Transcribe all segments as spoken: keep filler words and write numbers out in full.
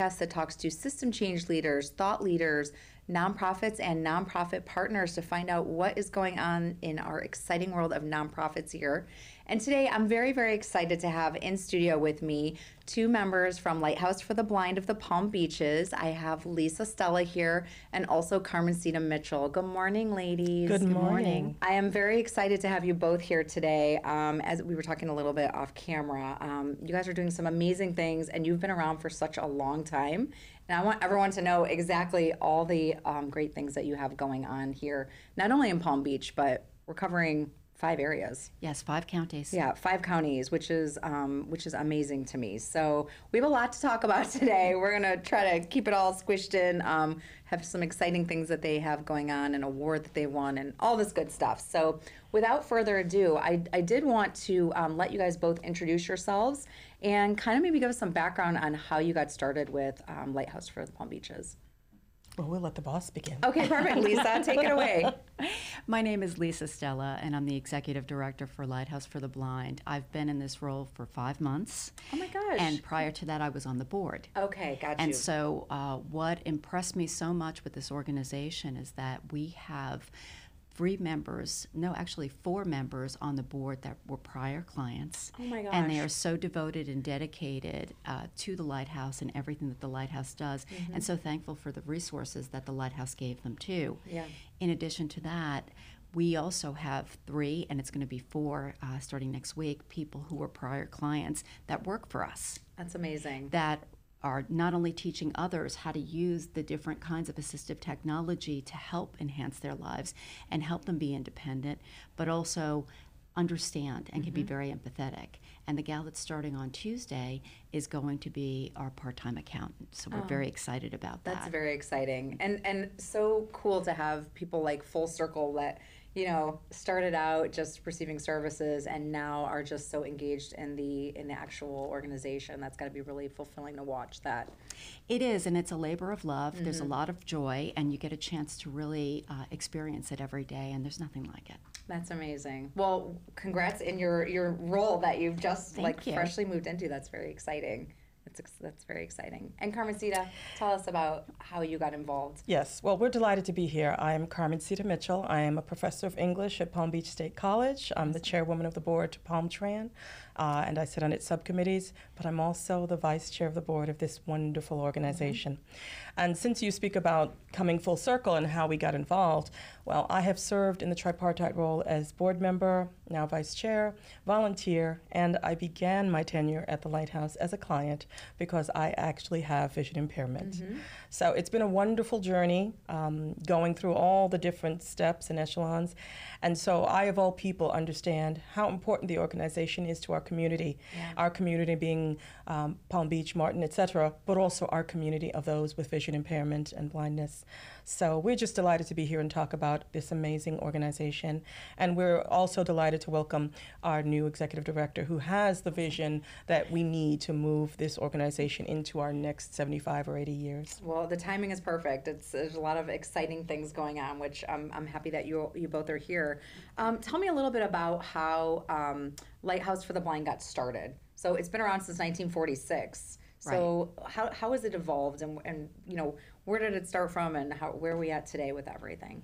podcast that talks to system change leaders, thought leaders, nonprofits, and nonprofit partners to find out what is going on in our exciting world of nonprofits here. And today I'm very, very excited to have in studio with me two members from Lighthouse for the Blind of the Palm Beaches. I have Lisa Stella here and also Carmencita Mitchell. Good morning, ladies. Good morning. I am very excited to have you both here today. Um, as we were talking a little bit off camera, um, you guys are doing some amazing things and you've been around for such a long time. And I want everyone to know exactly all the um, great things that you have going on here, not only in Palm Beach, but we're covering five areas. Yes, five counties. Yeah, five counties, which is um, which is amazing to me. So we have a lot to talk about today. We're gonna try to keep it all squished in. Um, have some exciting things that they have going on, an award that they won, and all this good stuff. So without further ado, I I did want to um, let you guys both introduce yourselves and kind of maybe give us some background on how you got started with um, Lighthouse for the Palm Beaches. Well, we'll let the boss begin. Okay, perfect. Lisa, take it away. My name is Lisa Stella, and I'm the Executive Director for Lighthouse for the Blind. I've been in this role for five months. Oh my gosh. And prior to that, I was on the board. Okay, got you. And so uh, what impressed me so much with this organization is that we have three members, no, actually four members on the board that were prior clients. Oh my gosh. And they are so devoted and dedicated uh, to the Lighthouse and everything that the Lighthouse does, mm-hmm. and so thankful for the resources that the Lighthouse gave them too. Yeah. In addition to that, we also have three, and it's going to be four uh, starting next week, people who were prior clients that work for us. That's amazing. That are not only teaching others how to use the different kinds of assistive technology to help enhance their lives and help them be independent, but also understand and mm-hmm. can be very empathetic. And the gal that's starting on Tuesday is going to be our part-time accountant. So we're oh, very excited about that. That's very exciting. And and so cool to have people like full circle that, you know, started out just receiving services and now are just so engaged in the in the actual organization. That's got to be really fulfilling to watch that. It is, and it's a labor of love. Mm-hmm. There's a lot of joy, and you get a chance to really uh, experience it every day, and there's nothing like it. That's amazing. Well, congrats in your, your role that you've just Thank like you. freshly moved into. That's very exciting. That's, that's very exciting. And Carmencita, tell us about how you got involved. Yes, well, we're delighted to be here. I am Carmencita Mitchell. I am a professor of English at Palm Beach State College. I'm the chairwoman of the board to PalmTran, uh, and I sit on its subcommittees, but I'm also the vice chair of the board of this wonderful organization. Mm-hmm. And since you speak about coming full circle and how we got involved, well, I have served in the tripartite role as board member, now vice chair, volunteer, and I began my tenure at the Lighthouse as a client because I actually have vision impairment. Mm-hmm. So it's been a wonderful journey um, going through all the different steps and echelons. And so I, of all people, understand how important the organization is to our community, yeah. our community being um, Palm Beach, Martin, et cetera, but also our community of those with vision impairment and blindness. So we're just delighted to be here and talk about this amazing organization. And we're also delighted to welcome our new executive director who has the vision that we need to move this organization into our next seventy-five or eighty years. Well, the timing is perfect. It's, there's a lot of exciting things going on, which I'm, I'm happy that you you both are here. Um, tell me a little bit about how um, Lighthouse for the Blind got started. So it's been around since nineteen forty-six. So right. how how has it evolved, and and you know, where did it start from, and how where are we at today with everything?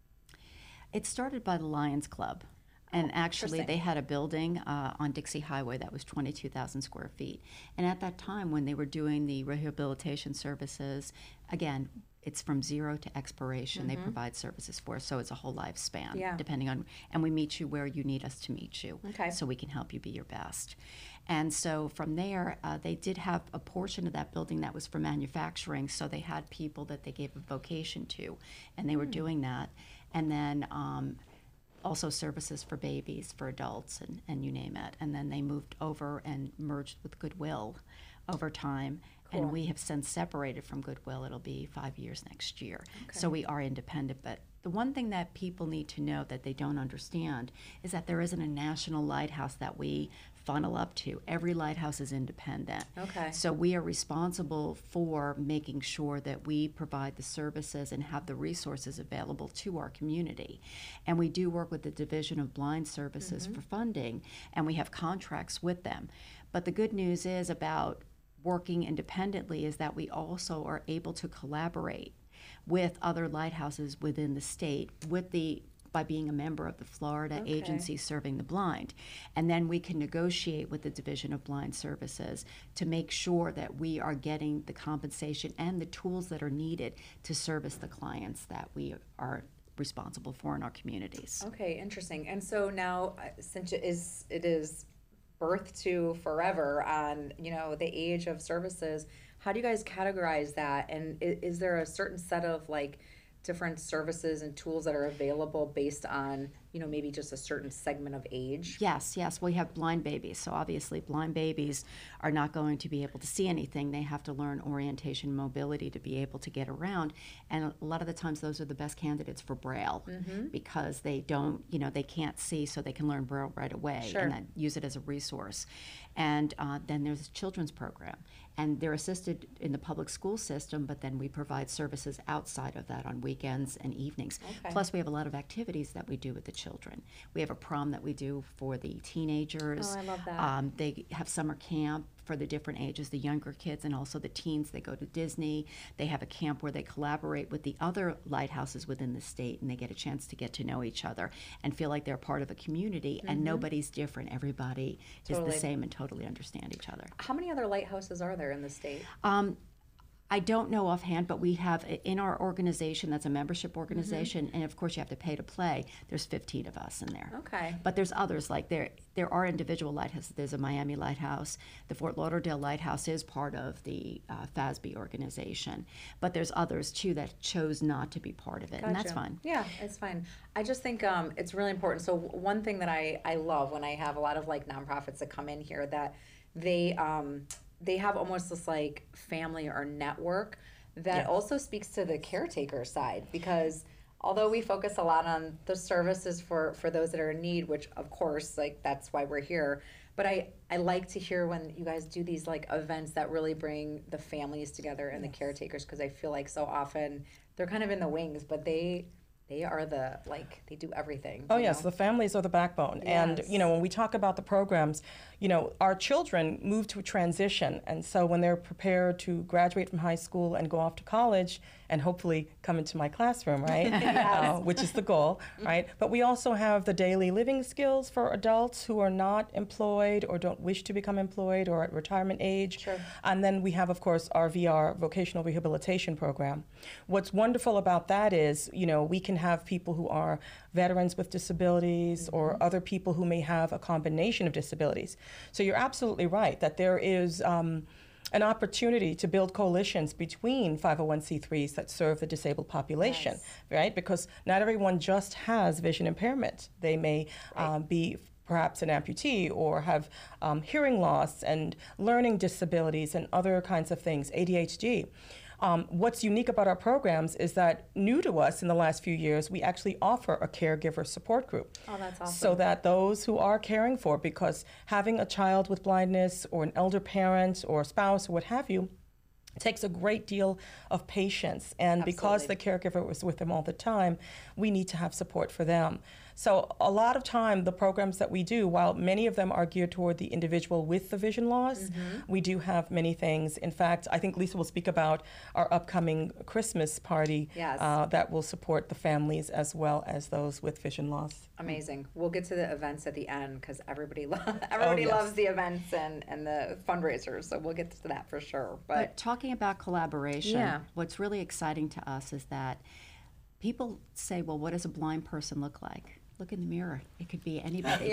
It started by the Lions Club. And oh, actually, they had a building uh, on Dixie Highway that was twenty-two thousand square feet. And at that time, when they were doing the rehabilitation services, again, it's from zero to expiration. Mm-hmm. They provide services for us, so it's a whole lifespan, yeah. depending on, and we meet you where you need us to meet you, okay. so we can help you be your best. And so from there, uh, they did have a portion of that building that was for manufacturing, so they had people that they gave a vocation to, and they were mm. doing that. And then um, also services for babies, for adults, and, and you name it. And then they moved over and merged with Goodwill over time. Cool. And we have since separated from Goodwill. It'll be five years next year. Okay. So we are independent. But the one thing that people need to know that they don't understand is that there isn't a national lighthouse that we funnel up to. Every lighthouse is independent. Okay. So we are responsible for making sure that we provide the services and have the resources available to our community. And we do work with the Division of Blind Services mm-hmm. for funding, and we have contracts with them. But the good news is about working independently is that we also are able to collaborate with other lighthouses within the state with the by being a member of the Florida Okay. agency serving the blind. And then we can negotiate with the Division of Blind Services to make sure that we are getting the compensation and the tools that are needed to service the clients that we are responsible for in our communities. Okay, interesting. And so now, uh, since it is it is birth to forever on, you know, the age of services, how do you guys categorize that? And is, is there a certain set of like different services and tools that are available based on, you know, maybe just a certain segment of age? Yes, yes, we have blind babies. So obviously blind babies are not going to be able to see anything. They have to learn orientation and mobility to be able to get around. And a lot of the times those are the best candidates for Braille Mm-hmm. because they don't, you know, they can't see, so they can learn Braille right away Sure. and then use it as a resource. And uh, then there's a children's program. And they're assisted in the public school system, but then we provide services outside of that on weekends and evenings. Okay. Plus, we have a lot of activities that we do with the children. We have a prom that we do for the teenagers. Oh, I love that. Um, they have summer camp for the different ages, the younger kids and also the teens. They go to Disney. They have a camp where they collaborate with the other lighthouses within the state, and they get a chance to get to know each other and feel like they're part of a community, and nobody's different. Everybody is Totally. the same and totally understand each other. How many other lighthouses are there in the state? Um, I don't know offhand, but we have in our organization, that's a membership organization, and of course you have to pay to play, there's fifteen of us in there. Okay. But there's others, like there there are individual lighthouses. There's a Miami Lighthouse. The Fort Lauderdale Lighthouse is part of the uh, F A S B organization. But there's others too that chose not to be part of it, and that's Gotcha. fine. Yeah, it's fine. I just think um, it's really important. So w- one thing that I, I love when I have a lot of like nonprofits that come in here, that they um, they have almost this like family or network that Yes. also speaks to the caretaker side, because although we focus a lot on the services for, for those that are in need, which of course, like that's why we're here. But I, I like to hear when you guys do these like events that really bring the families together and the caretakers, because I feel like so often they're kind of in the wings, but they they are the like they do everything. Oh you yes, know? the families are the backbone. And Yes. you know, when we talk about the programs, you know, our children move to a transition, and so when they're prepared to graduate from high school and go off to college and hopefully come into my classroom, right? uh, which is the goal, right? But we also have the daily living skills for adults who are not employed or don't wish to become employed or at retirement age. Sure. And then we have, of course, our V R vocational rehabilitation program. What's wonderful about that is, you know, we can have people who are veterans with disabilities Mm-hmm. or other people who may have a combination of disabilities. So you're absolutely right that there is um, an opportunity to build coalitions between five oh one c threes that serve the disabled population, Yes. right? Because not everyone just has vision impairment. They may um, be perhaps an amputee or have um, hearing loss and learning disabilities and other kinds of things, A D H D. Um, what's unique about our programs is that new to us in the last few years, we actually offer a caregiver support group. Oh, that's awesome. So that those who are caring for, because having a child with blindness or an elder parent or spouse or what have you, takes a great deal of patience. And because the caregiver was with them all the time, we need to have support for them. So a lot of time, the programs that we do, while many of them are geared toward the individual with the vision loss, Mm-hmm. we do have many things. In fact, I think Lisa will speak about our upcoming Christmas party Yes. uh, that will support the families as well as those with vision loss. Amazing. We'll get to the events at the end because everybody lo- everybody yes. loves the events and, and the fundraisers. So we'll get to that for sure. But But talking about collaboration, Yeah. what's really exciting to us is that people say, well, what does a blind person look like? Look in the mirror. It could be anybody,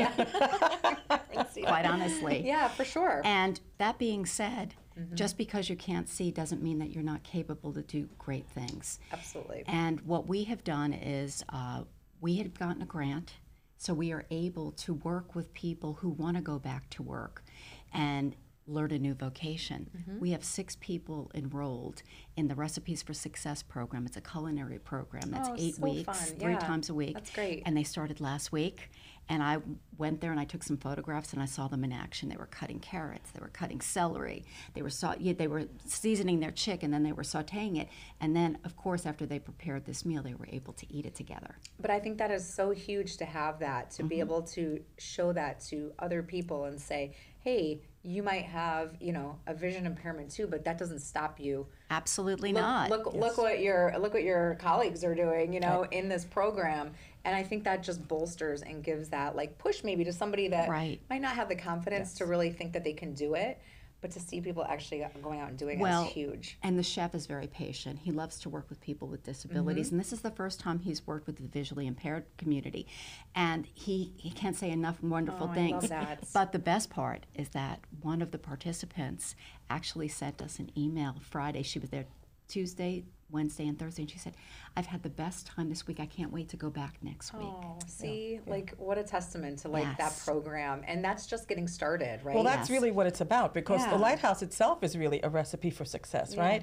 quite honestly. yeah, for sure. And that being said, just because you can't see doesn't mean that you're not capable to do great things. Absolutely. And what we have done is uh, we had gotten a grant, so we are able to work with people who want to go back to work and learn a new vocation. We have six people enrolled in the Recipes for Success program. It's a culinary program that's Oh, eight so weeks, fun. three Yeah, times a week. that's great. And they started last week. And I went there and I took some photographs and I saw them in action. They were cutting carrots, they were cutting celery, they were sau- yeah, they were seasoning their chicken, then they were sautéing it. And then, of course, after they prepared this meal, they were able to eat it together. But I think that is so huge to have that, to Mm-hmm. be able to show that to other people and say, hey, you might have, you know, a vision impairment too, but that doesn't stop you. Absolutely Look, not. look, Yes. look what your look what your colleagues are doing, you know, in this program, and I think that just bolsters and gives that like push maybe to somebody that Right. might not have the confidence Yes. to really think that they can do it, but to see people actually going out and doing Well, it is huge. And the chef is very patient. He loves to work with people with disabilities, Mm-hmm. and this is the first time he's worked with the visually impaired community. And he, he can't say enough wonderful Oh, I things. love that. But the best part is that one of the participants actually sent us an email Friday. She was there Tuesday, Wednesday, and Thursday, and she said, "I've had the best time this week. I can't wait to go back next week." Oh, see, like what a testament to like that Yes. program, and that's just getting started, right? Well, that's Yes. really what it's about, because Yeah. the Lighthouse itself is really a recipe for success, right?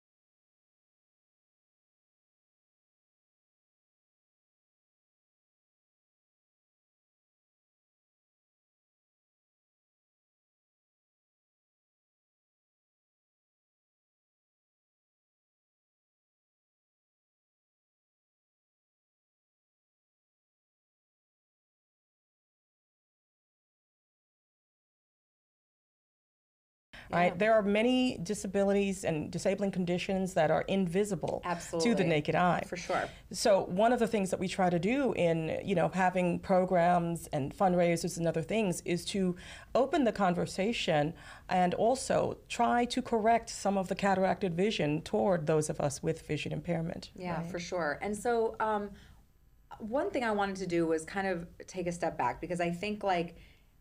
Right? There are many disabilities and disabling conditions that are invisible to Absolutely. the naked eye. For sure. So one of the things that we try to do in, you know, having programs and fundraisers and other things is to open the conversation and also try to correct some of the cataracted vision toward those of us with vision impairment. Yeah, right? for sure. And so, um, one thing I wanted to do was kind of take a step back, because I think like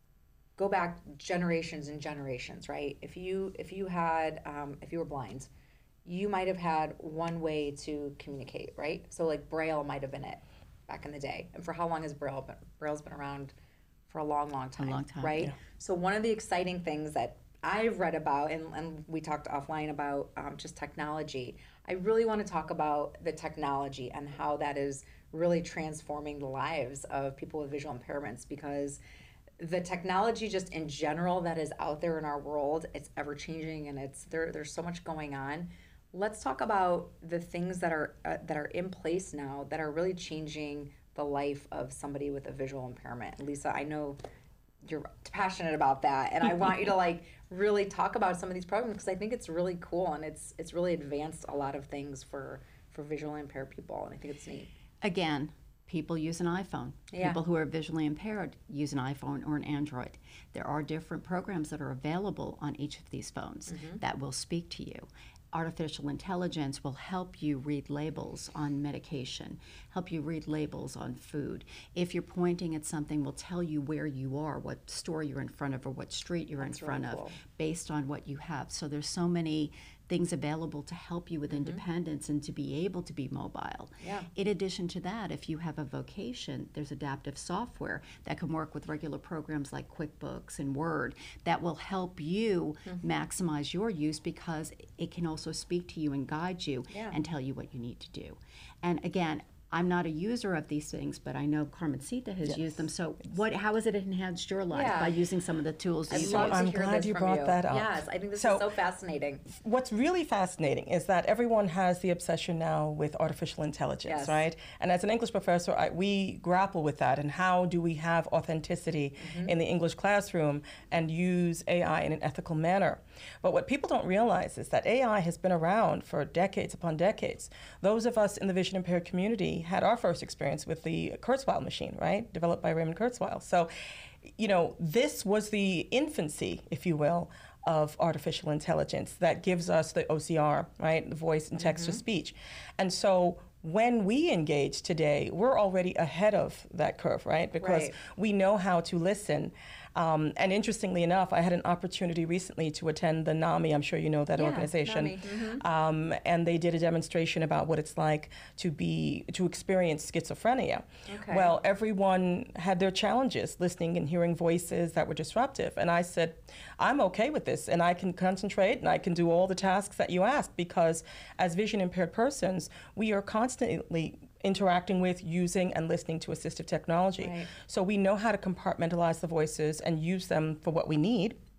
go back generations and generations, right? If you if you had um, if you were blind, you might have had one way to communicate, right? So like Braille might have been it back in the day. And for how long has Braille been? Braille's been around for a long, long time, long time, right? yeah. So one of the exciting things that I've read about, and, and we talked offline about um, just technology. I really want to talk about the technology and how that is really transforming the lives of people with visual impairments, because the technology just in general that is out there in our world, it's ever changing, and it's there there's so much going on. Let's talk about the things that are uh, that are in place now that are really changing the life of somebody with a visual impairment. Lisa, I know you're passionate about that, and I want you to like really talk about some of these programs, because I think it's really cool, and it's it's really advanced a lot of things for for visually impaired people, and I think it's neat. Again, people use an iPhone. Yeah. People who are visually impaired use an iPhone or an Android. There are different programs that are available on each of these phones that will speak to you. Artificial intelligence will help you read labels on medication, help you read labels on food. If you're pointing at something, will tell you where you are, what store you're in front of, or what street you're That's in front really of, cool. based on what you have. So there's so many things available to help you with independence and to be able to be mobile. Yeah. In addition to that, if you have a vocation, there's adaptive software that can work with regular programs like QuickBooks and Word that will help you maximize your use, because it can also speak to you and guide you Yeah. and tell you what you need to do. And again, I'm not a user of these things, but I know Carmencita has used them. So what? How has it enhanced your life Yeah. by using some of the tools I'd you've love used? to I'm hear glad this you from brought you. that up. Yes, I think this So- is so fascinating. What's really fascinating is that everyone has the obsession now with artificial intelligence, Yes. right? And as an English professor, I, we grapple with that. And how do we have authenticity in the English classroom and use A I in an ethical manner? But what people don't realize is that A I has been around for decades upon decades. Those of us in the vision impaired community had our first experience with the Kurzweil machine, right? Developed by Raymond Kurzweil. So, you know, this was the infancy, if you will, of artificial intelligence that gives us the O C R, right? The voice and text to speech. And so when we engage today, we're already ahead of that curve, right? Because Right. we know how to listen. Um, and interestingly enough, I had an opportunity recently to attend the NAMI. I'm sure you know that Yeah, organization. NAMI, mhm. Um, and they did a demonstration about what it's like to be to experience schizophrenia. Okay. Well, everyone had their challenges listening and hearing voices that were disruptive. And I said, I'm okay with this, and I can concentrate and I can do all the tasks that you asked, because as vision impaired persons, we are constantly interacting with, using, and listening to assistive technology. Right. So we know how to compartmentalize the voices and use them for what we need.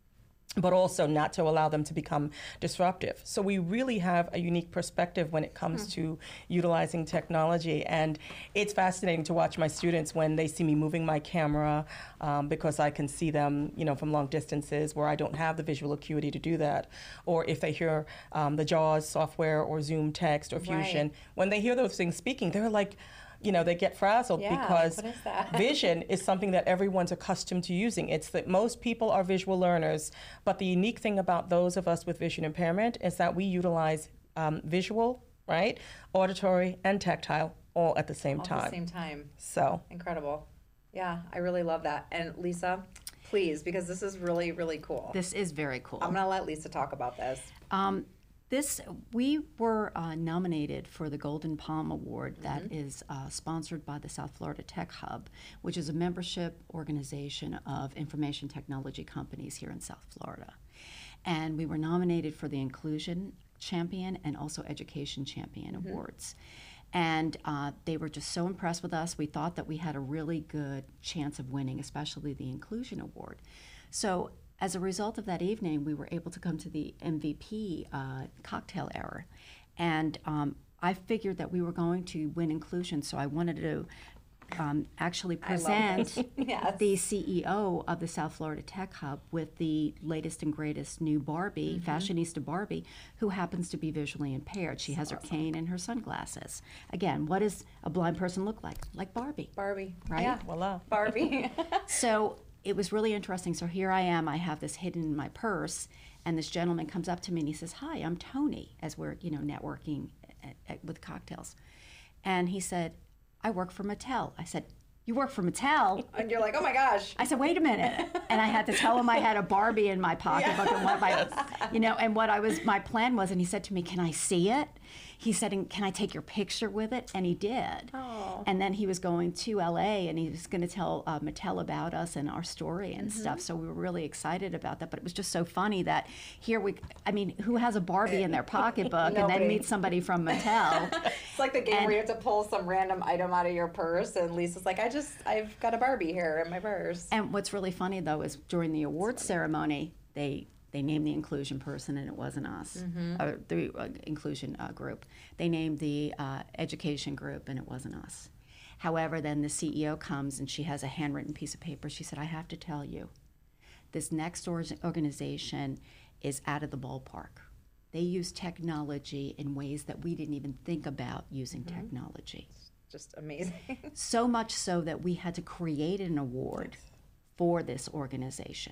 but also not to allow them to become disruptive. So we really have a unique perspective when it comes mm. to utilizing technology. And it's fascinating to watch my students when they see me moving my camera, um, because I can see them, you know, from long distances where I don't have the visual acuity to do that. Or if they hear um, the JAWS software or Zoom text or Fusion, right. when they hear those things speaking, they're like, you know, they get frazzled yeah, because what is that? vision is something that everyone's accustomed to using. It's that most people are visual learners, but the unique thing about those of us with vision impairment is that we utilize um, visual, right, auditory, and tactile all at the same all time. All at the same time. So incredible. Yeah, I really love that. And Lisa, please, because this is really, really cool. This is very cool. I'm going to let Lisa talk about this. Um, This, we were uh, nominated for the Golden Palm Award that mm-hmm. is uh, sponsored by the South Florida Tech Hub, which is a membership organization of information technology companies here in South Florida. And we were nominated for the Inclusion Champion and also Education Champion mm-hmm. awards. And uh, they were just so impressed with us. We thought that we had a really good chance of winning, especially the Inclusion Award. So as a result of that evening, we were able to come to the M V P uh, cocktail hour. And um, I figured that we were going to win inclusion, so I wanted to um, actually present yes. the C E O of the South Florida Tech Hub with the latest and greatest new Barbie, mm-hmm. fashionista Barbie, who happens to be visually impaired. She has her awesome. cane and her sunglasses. Again, what does a blind person look like? Like Barbie. Barbie. Right? Yeah, voila. Barbie. So it was really interesting. So here I am, I have this hidden in my purse, and this gentleman comes up to me and he says, "Hi, I'm Tony," as we're, you know, networking at, at, with cocktails. And he said, "I work for Mattel." I said, "You work for Mattel?" And you're like, "Oh my gosh." I said, "Wait a minute." And I had to tell him I had a Barbie in my pocketbook yeah. and what my, you know, and what I was, my plan was, and he said to me, "Can I see it?" He said, "And can I take your picture with it?" And he did. Oh. And then he was going to L A and he was going to tell uh, Mattel about us and our story and mm-hmm. stuff. So we were really excited about that. But it was just so funny that here we, I mean, who has a Barbie in their pocketbook and then meets somebody from Mattel? It's like the game and, where you have to pull some random item out of your purse, and Lisa's like, "I just, I've got a Barbie here in my purse." And what's really funny though is during the awards ceremony, they They named the inclusion person, and it wasn't us, mm-hmm. or the uh, inclusion uh, group. They named the uh, education group, and it wasn't us. However, then the C E O comes, and she has a handwritten piece of paper. She said, "I have to tell you, this next or- organization is out of the ballpark. They use technology in ways that we didn't even think about using mm-hmm. technology." Just amazing. So much so that we had to create an award for this organization.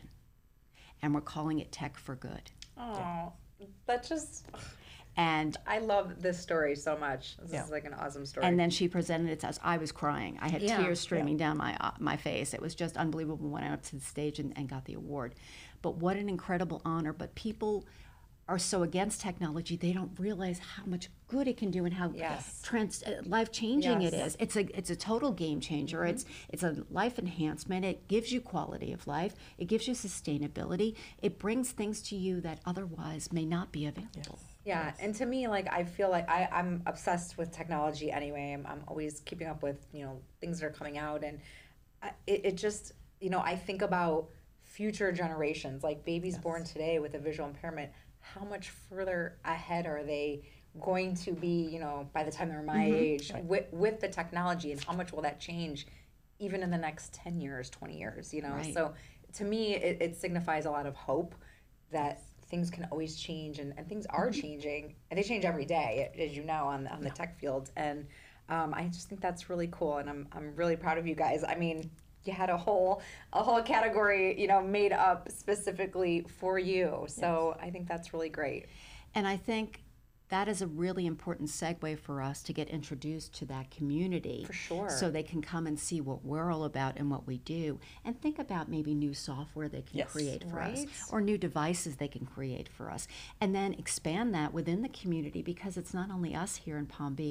And we're calling it Tech for Good. Oh, that just, and I love this story so much. This yeah. is like an awesome story. And then she presented it to us. I was crying. I had yeah. tears streaming yeah. down my uh, my face. It was just unbelievable when I went up to the stage and, and got the award. But what an incredible honor. But people are so against technology, they don't realize how much good it can do and how yes. trans- uh, life-changing yes. it is. It's a it's a total game changer. Mm-hmm. It's it's a life enhancement. It gives you quality of life. It gives you sustainability. It brings things to you that otherwise may not be available. Yes. Yeah, yes. And to me, like, I feel like I, I'm obsessed with technology anyway. I'm, I'm always keeping up with, you know, things that are coming out, and I, it, it just, you know, I think about future generations, like babies yes. born today with a visual impairment. How much further ahead are they going to be, you know, by the time they're my mm-hmm. age right. with, with the technology, and how much will that change even in the next ten years, twenty years, you know? Right. So to me, it, it signifies a lot of hope that things can always change, and, and things are mm-hmm. changing, and they change every day, as you know, on, on the tech field. And um, I just think that's really cool, and I'm, I'm really proud of you guys. I mean, you had a whole a whole category, you know, made up specifically for you. So yes. I think that's really great. And I think that is a really important segue for us to get introduced to that community. For sure. So they can come and see what we're all about and what we do, and think about maybe new software they can yes. create for right. us, or new devices they can create for us, and then expand that within the community, because it's not only us here in Palm Beach,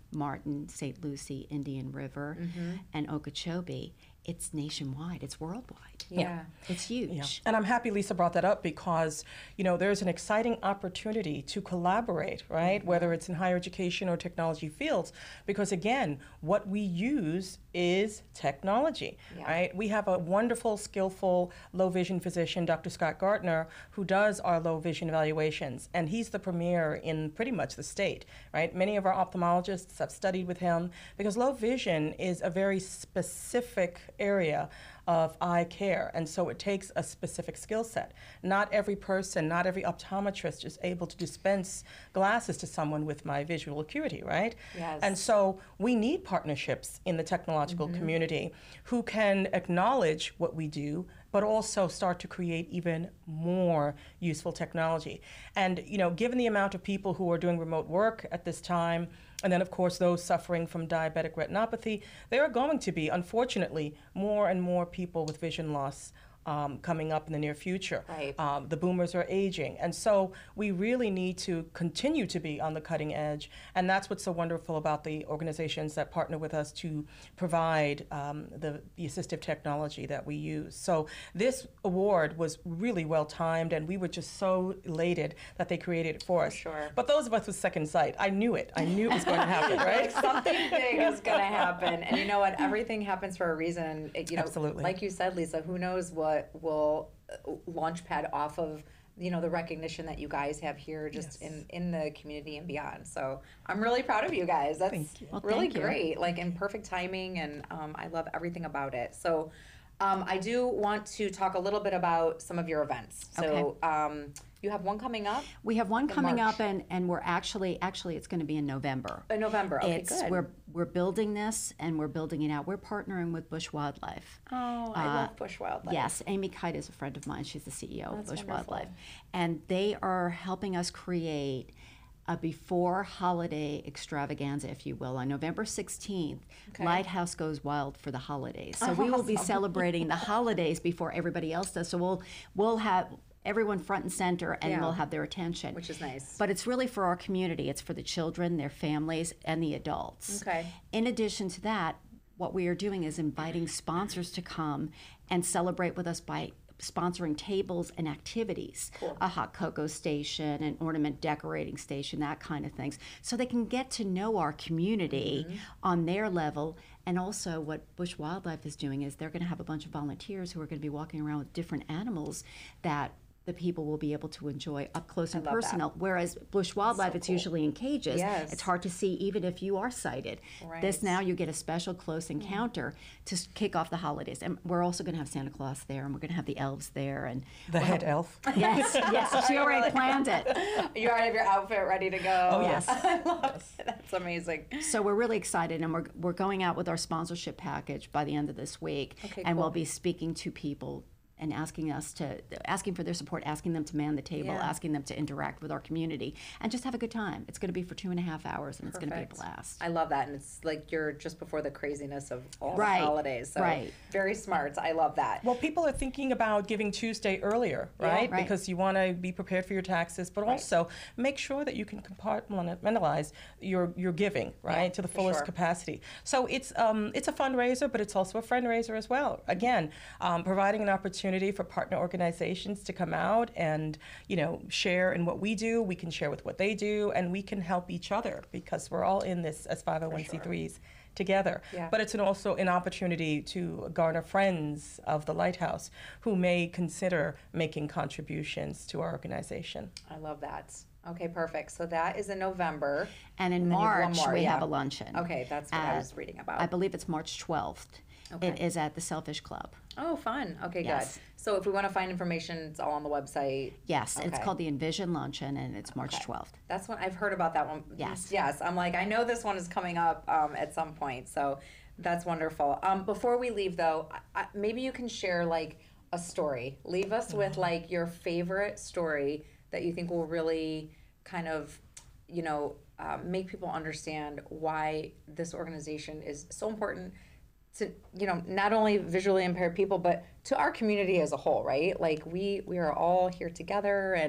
Martin, Saint Lucie, Indian River, and Okeechobee, it's nationwide, it's worldwide. Yeah. It's huge. Yeah. And I'm happy Lisa brought that up because, you know, there's an exciting opportunity to collaborate, right? Mm-hmm. Whether it's in higher education or technology fields, because again, what we use is technology, Yeah. right? We have a wonderful, skillful low vision physician, Doctor Scott Gartner, who does our low vision evaluations, and he's the premier in pretty much the state, right? Many of our ophthalmologists have studied with him because low vision is a very specific area of eye care, and so it takes a specific skill set. Not every person, not every optometrist is able to dispense glasses to someone with my visual acuity, right? Yes. And so we need partnerships in the technological mm-hmm. community who can acknowledge what we do, but also start to create even more useful technology. And, you know, given the amount of people who are doing remote work at this time, and then, of course, those suffering from diabetic retinopathy, there are going to be, unfortunately, more and more people with vision loss um, coming up in the near future. Right. Um, the boomers are aging. And so we really need to continue to be on the cutting edge. And that's what's so wonderful about the organizations that partner with us to provide um, the, the assistive technology that we use. So this award was really well timed, and we were just so elated that they created it for us. Sure. But those of us with second sight, I knew it. I knew it was going to happen, right? Like something big is going to happen. And you know what? Everything happens for a reason. It, you know, Absolutely. Like you said, Lisa, who knows what will launch pad off of, you know, the recognition that you guys have here just Yes. in, in the community and beyond. So I'm really proud of you guys. That's Thank you. Well, really thank you. great. Like in perfect timing, and um, I love everything about it. So um, I do want to talk a little bit about some of your events. So um, you have one coming up We have one In coming March. up, and, and we're actually, actually, it's going to be in November. in November. Okay, it's good. we're we're building this and we're building it out. We're partnering with Bush Wildlife. oh, I uh, love Bush Wildlife. Yes, Amy Kite is a friend of mine. She's the C E O of That's Bush wonderful. Wildlife, and they are helping us create a before holiday extravaganza, if you will, on November sixteenth. Okay. Lighthouse goes wild for the holidays, so we will be Awesome. celebrating the holidays before everybody else does. So we'll we'll have everyone front and center, and Yeah. we'll have their attention. Which is nice. But it's really for our community. It's for the children, their families, and the adults. Okay. In addition to that, what we are doing is inviting sponsors to come and celebrate with us by sponsoring tables and activities, Cool. a hot cocoa station, an ornament decorating station, that kind of things, so they can get to know our community Mm-hmm. on their level. And also what Bush Wildlife is doing is they're going to have a bunch of volunteers who are going to be walking around with different animals that the people will be able to enjoy up close and love that. personal. Whereas Bush Wildlife, so it's cool. usually in cages. Yes. It's hard to see even if you are sighted. Right. This now you get a special close encounter to s- kick off the holidays. And we're also going to have Santa Claus there, and we're going to have the elves there. And The head elf. yes, yes, she already planned it. You already have your outfit ready to go. Oh, yes. I love it. That's amazing. So we're really excited, and we're, we're going out with our sponsorship package by the end of this week. Okay, and cool. we'll be speaking to people and asking us to, asking for their support, asking them to man the table, Yeah. asking them to interact with our community, and just have a good time. It's going to be for two and a half hours, and it's going to be a Perfect. blast. I love that. And it's like you're just before the craziness of all Right, the holidays. So right. very smart. I love that. Well, people are thinking about Giving Tuesday earlier, right? right. Because you want to be prepared for your taxes, but also make sure that you can compartmentalize your your giving, right, Yeah, to the for fullest sure. capacity. So it's um it's a fundraiser, but it's also a fundraiser as well. Again, um, providing an opportunity for partner organizations to come out and, you know, share in what we do. We can share with what they do, and we can help each other because we're all in this as five oh one c threes together. Yeah. But it's an also an opportunity to garner friends of the Lighthouse who may consider making contributions to our organization. I love that. Okay, perfect. So that is in November. And in then you have one March, more, we yeah. have a luncheon. Okay, that's what I Uh, was reading about. I believe it's March twelfth. Okay. It is at the Selfish Club. Oh, fun. Okay, Yes. good. So if we want to find information, it's all on the website. Yes, it's Okay. called the Envision Luncheon, and it's March twelfth. That's what I've heard about that one. Yes. Yes. I'm like, I know this one is coming up um, at some point. So that's wonderful. Um, before we leave, though, I, I, maybe you can share like a story. Leave us with like your favorite story that you think will really kind of, you know, uh, make people understand why this organization is so important to, you know, not only visually impaired people, but to our community as a whole, right? Like we we are all here together, and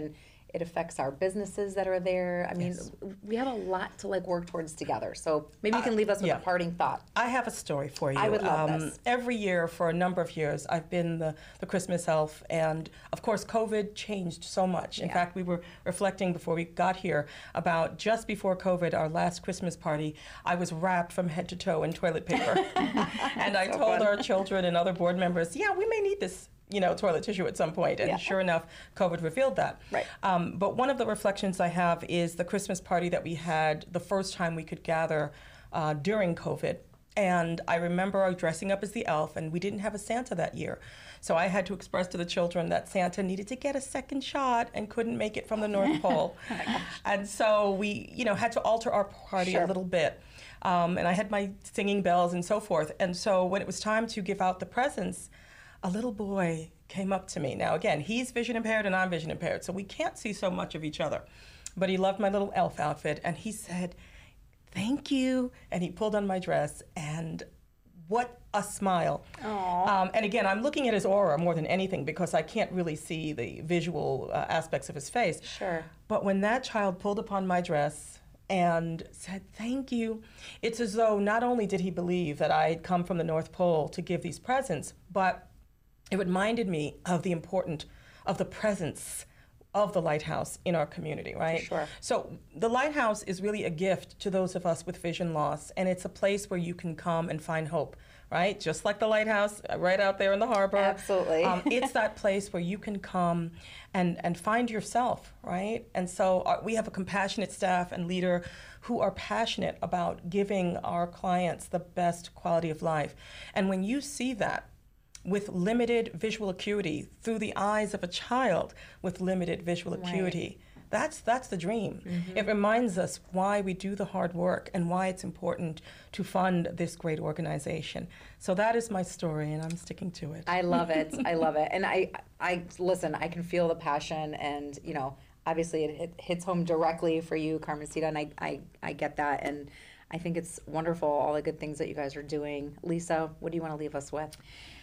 It affects our businesses that are there. I mean, Yes. we have a lot to like work towards together. So maybe you can leave us with yeah. a parting thought. I have a story for you. I would love this. Every year for a number of years, I've been the, the Christmas elf, and of course, COVID changed so much. In Yeah. fact, we were reflecting before we got here about just before COVID, our last Christmas party, I was wrapped from head to toe in toilet paper. And I So told fun. our children and other board members, yeah, we may need this, you know, toilet tissue at some point. And Yeah. sure enough, COVID revealed that. Right. Um, but one of the reflections I have is the Christmas party that we had the first time we could gather uh, during COVID. And I remember dressing up as the elf, and we didn't have a Santa that year. So I had to express to the children that Santa needed to get a second shot and couldn't make it from the North Pole. And so we, you know, had to alter our party Sure. a little bit. Um, and I had my singing bells and so forth. And so when it was time to give out the presents, a little boy came up to me. Now, again, he's vision impaired and I'm vision impaired, so we can't see so much of each other. But he loved my little elf outfit, and he said, "Thank you." And he pulled on my dress, and what a smile. Um, and again, I'm looking at his aura more than anything because I can't really see the visual uh, aspects of his face. Sure. But when that child pulled upon my dress and said, "Thank you," it's as though not only did he believe that I had come from the North Pole to give these presents, but it reminded me of the importance of the presence of the lighthouse in our community, right? Sure. So the lighthouse is really a gift to those of us with vision loss, and it's a place where you can come and find hope, right? Just like the lighthouse uh, right out there in the harbor. Absolutely. Um, it's that place where you can come and, and find yourself, right? And so uh, we have a compassionate staff and leader who are passionate about giving our clients the best quality of life. And when you see that, with limited visual acuity through the eyes of a child with limited visual Right. acuity. That's that's the dream. Mm-hmm. It reminds us why we do the hard work and why it's important to fund this great organization. So that is my story, and I'm sticking to it. I love it. I love it. And I, I listen. I can feel the passion, and you know, obviously, it, it hits home directly for you, Carmencita, and I, I, I get that, and I think it's wonderful all the good things that you guys are doing. Lisa, what do you want to leave us with?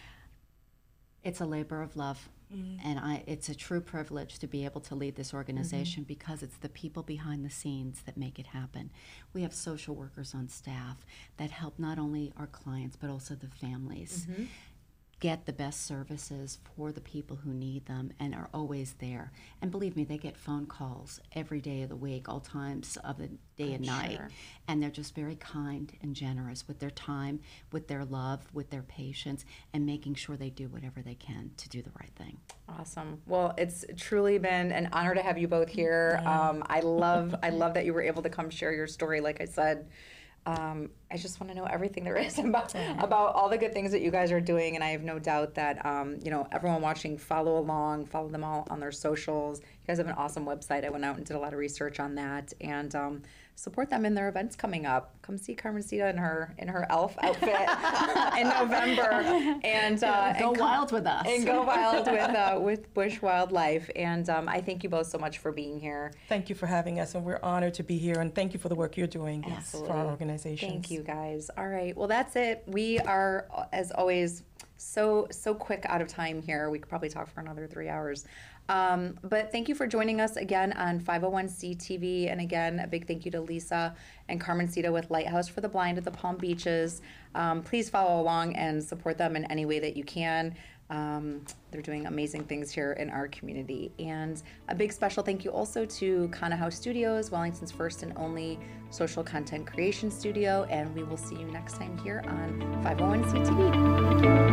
It's a labor of love. And I, it's a true privilege to be able to lead this organization mm-hmm. because it's the people behind the scenes that make it happen. We have social workers on staff that help not only our clients but also the families mm-hmm. get the best services for the people who need them and are always there. And believe me, they get phone calls every day of the week, all times of the day I'm and night. sure. And they're just very kind and generous with their time, with their love, with their patience, and making sure they do whatever they can to do the right thing. Awesome. Well, it's truly been an honor to have you both here. Um, I love, I love that you were able to come share your story. Like I said, um, I just want to know everything there is about about all the good things that you guys are doing, and I have no doubt that um, you know, everyone watching, follow along, follow them all on their socials. You guys have an awesome website. I went out and did a lot of research on that, and um, support them in their events coming up. Come see Carmencita in her in her elf outfit in November, and uh, Go and come- wild with us. and go wild with uh, with Bush Wildlife. And um, I thank you both so much for being here. Thank you for having us, and we're honored to be here, and thank you for the work you're doing Absolutely. for our organization. Thank you, guys. All right. Well, that's it. We are, as always, so so quick out of time here. We could probably talk for another three hours. Um, but thank you for joining us again on five oh one C T V. And again, a big thank you to Lisa and Carmencita with Lighthouse for the Blind at the Palm Beaches. Um, please follow along and support them in any way that you can. Um, they're doing amazing things here in our community. And a big special thank you also to Kana House Studios, Wellington's first and only social content creation studio. And we will see you next time here on five oh one C T V. Thank you.